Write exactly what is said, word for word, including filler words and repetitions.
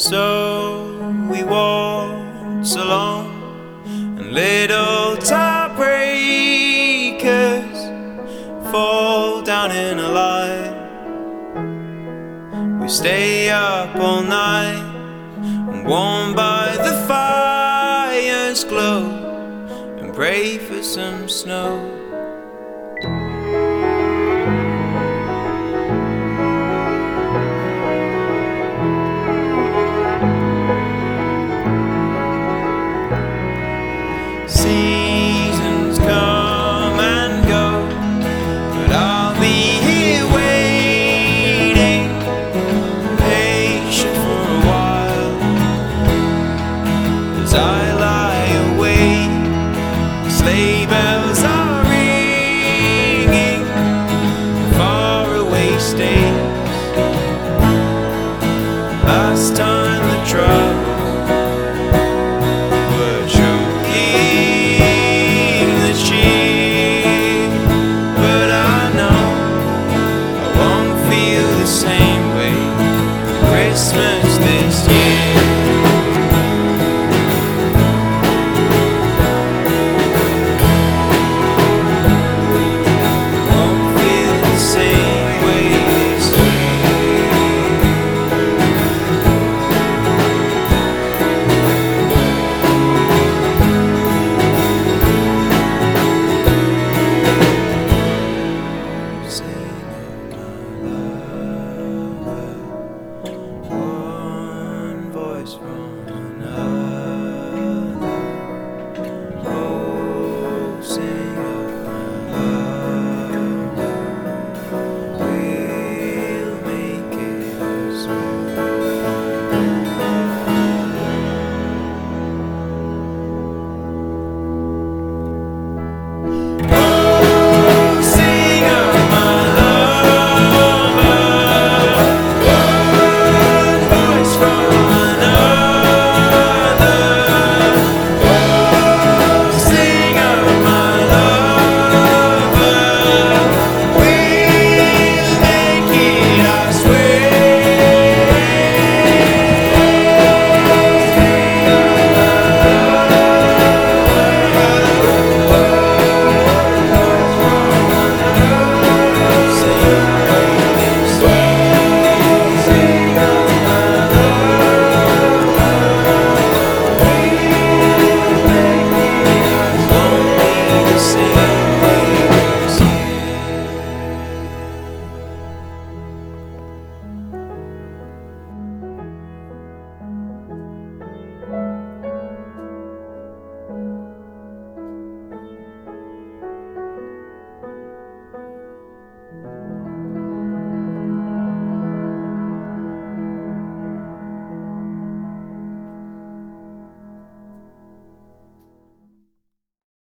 So we waltz along, and little tiebreakers fall down in a line. We stay up all night, and warmed by the fire's glow, and pray for some snow. Seasons come and go, but I'll be here waiting, patient for a while, as I lie awake, slave